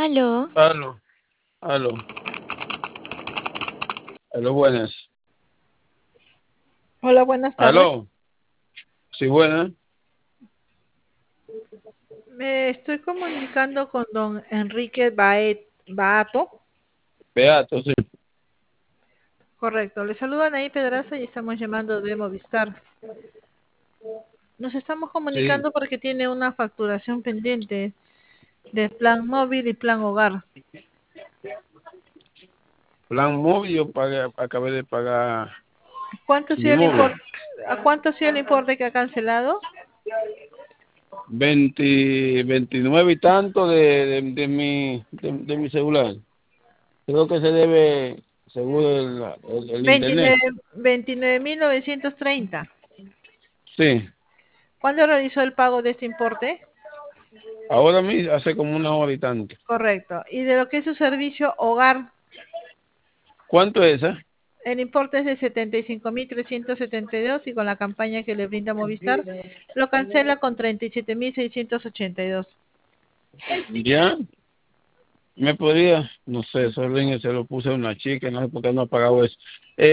Aló, Aló, aló, aló, buenas. Hola, buenas tardes. Aló, sí, buenas. Me estoy comunicando con don Enrique Baato. Beato, sí. Correcto. Le saludan ahí Pedraza y estamos llamando de Movistar. Nos estamos Sí, comunicando porque tiene una facturación pendiente de plan móvil y plan hogar. plan móvil, yo pagué, acabé de pagar ¿Cuánto ha mi sido el móvil. importe? ¿A cuánto ha sido el importe que ha cancelado? 29 y tanto de mi celular. Creo que se debe, según el internet. 29.930. Sí, ¿Cuándo realizó el pago de este importe? ahora mismo, hace como una hora y tanto. Correcto. ¿Y de lo que es su servicio hogar? ¿Cuánto es esa? El importe es de 75.372 y con la campaña que le brinda Movistar lo cancela con 37.682. Ya, me podría, no sé, eso se lo puse a una chica, no sé por qué no ha pagado eso.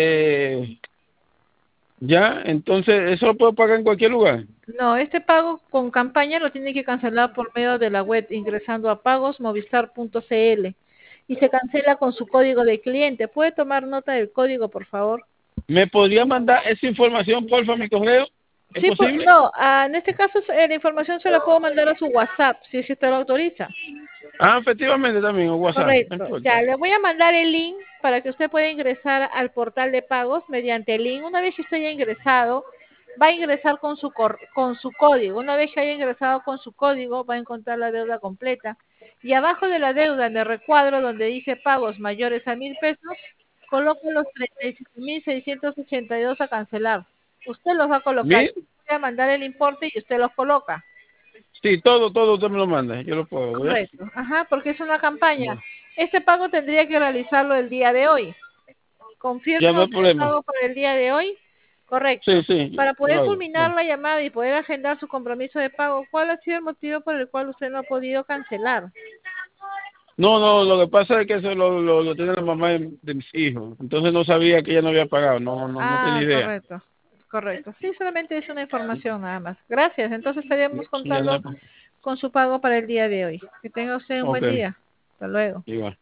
Ya, entonces, ¿eso lo puedo pagar en cualquier lugar? No, este pago con campaña lo tiene que cancelar por medio de la web ingresando a pagosmovistar.cl y se cancela con su código de cliente. ¿Puede tomar nota del código, por favor? ¿Me podría mandar esa información, porfa, a mi correo? ¿Es Sí, posible? no, en este caso la información se la puedo mandar a su WhatsApp, si es que usted lo autoriza. Ah, efectivamente también, o WhatsApp, no Correcto. importa. Ya, le voy a mandar el link para que usted pueda ingresar al portal de pagos mediante el link. Una vez que usted haya ingresado, va a ingresar con su código. Una vez que haya ingresado con su código, va a encontrar la deuda completa. Y abajo de la deuda, en el recuadro donde dice pagos mayores a 1.000 pesos, coloca los 37.682 a cancelar. Usted los va a colocar. ¿Mil? Voy a mandar el importe y usted los coloca. Sí, todo usted me lo manda, yo lo puedo, ¿ya? Correcto, ajá, porque es una campaña. Bueno, Este pago tendría que realizarlo el día de hoy. ya no ¿Confirma hay usted el problema. pago para el día de hoy? Sí, Correcto. sí, Para lo poder hago. culminar Bueno. la llamada y poder agendar su compromiso de pago, ¿cuál ha sido el motivo por el cual usted no ha podido cancelar? No, no, lo que pasa es que eso lo tiene la mamá de mis hijos. Entonces no sabía que ella no había pagado, no tenía Ah, idea. correcto, correcto. Sí, solamente es una información nada más. Gracias. Entonces estaríamos Ya no hay contando con su pago para el día de hoy. Que tenga usted un Ok, buen día. Hasta luego. igual.